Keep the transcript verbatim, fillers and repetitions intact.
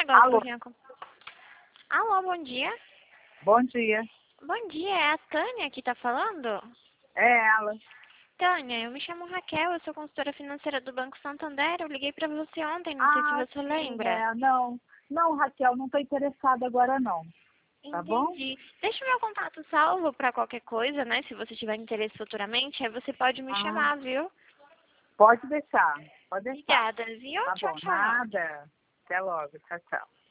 agora Alô? um pouquinho. com- Alô, bom dia. Bom dia. Bom dia, é a Tânia que tá falando? É ela. Tânia, eu me chamo Raquel, eu sou consultora financeira do Banco Santander. Eu liguei pra você ontem, não sei se Ah, você sim, lembra. é, não. Não, Raquel, não estou interessada agora não. Tá bom? Entendi. Deixa o meu contato salvo pra qualquer coisa, né? Se você tiver interesse futuramente, aí você pode me Ah, chamar, viu? pode deixar. Pode deixar. Obrigada, viu? Tá Tchau, bom, tchau. nada. Até logo. Tchau, tchau.